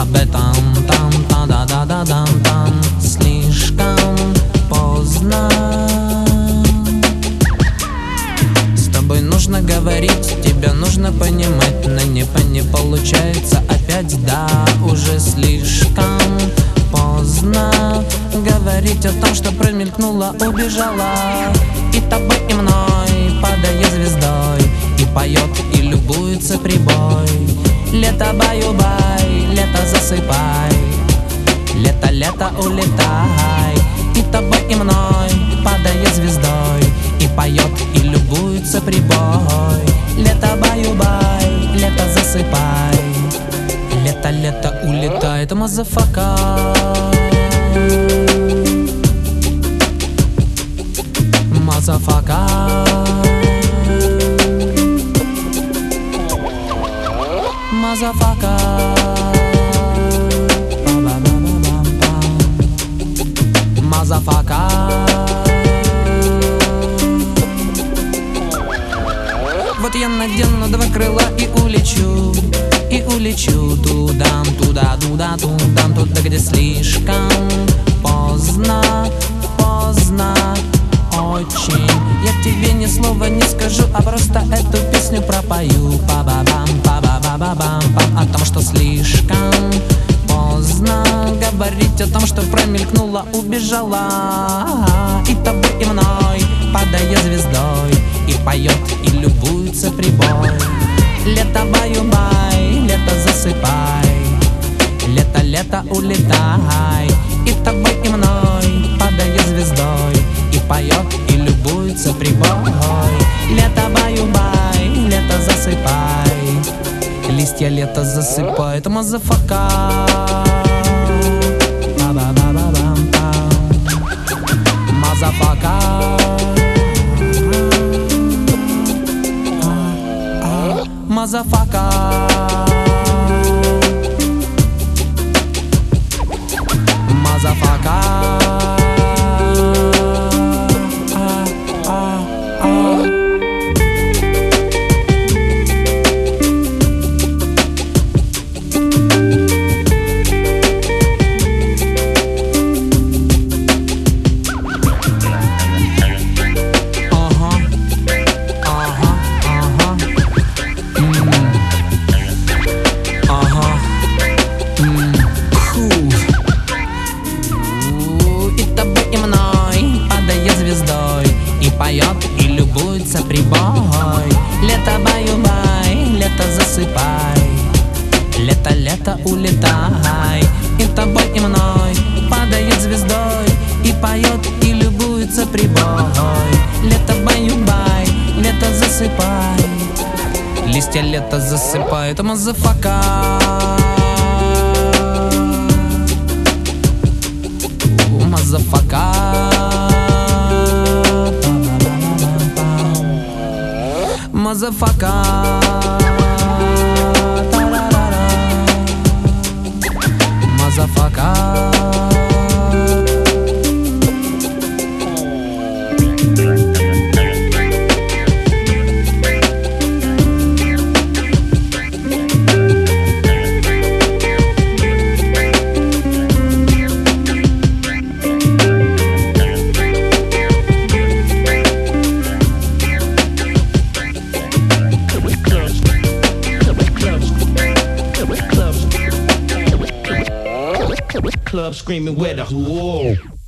об этом там, да да да да там. Слишком поздно. С тобой нужно говорить, тебя нужно понимать, но не получается опять, да, уже слишком поздно говорить о том, что промелькнула, убежала. И тобой, и мной, падая звездой, и поет, и любуется прибой. Лето баю-бай, лето засыпай, лето, лето улетай. И тобой, и мной, падая звездой, и поет, и любуется прибой. Лето баю-бай, лето засыпай, лето, лето улетает, мазафака. Мазафака. Мазафака. Мазафака. Вот я надену два крыла и улечу. И улечу туда, туда, туда, туда, туда, где слишком поздно, поздно очень. Я тебе ни слова не скажу, а просто эту песню пропою. Па-ба-бам, па-ба-ба-ба-бам, о том, что слишком поздно говорить о том, что промелькнула, убежала. И тобой, и мной, падая звездой, и поет, и любуется прибой. Лето баю-бай, лето засыпай, лето, лето улетай. И тобой, и мной, падая звездой, и поет, и любуется прибой. Лето баю-бай, лето засыпай, листья лето засыпает, мазафака. Мазафака. Мазафака. Мазафака. Поет и любуется прибой. Лето баю-бай, лето засыпай, лето, лето улетай. И тобой, и мной, падает звездой, и поет, и любуется прибой. Лето баю-бай, лето засыпай, листья лето засыпает, мазафака. Мазафака. Мазафака. Мазафака. Club screaming with a whoa.